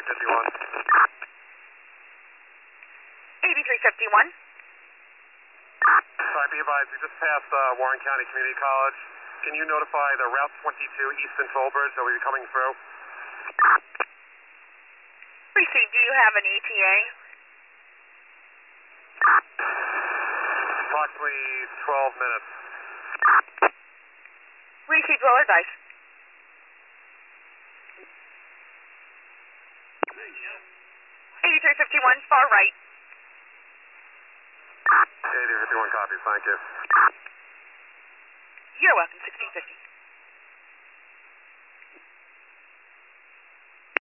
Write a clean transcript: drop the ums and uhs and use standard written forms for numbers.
8351. 8351. Sorry, be advised, we just passed Warren County Community College. Can you notify the Route 22 Easton Tollbridge that we'll be coming through? Received. Do you have an ETA? Approximately 12 minutes. Received. Roll advice. 8351, far right. 8351 copy, thank you. You're welcome, 1650.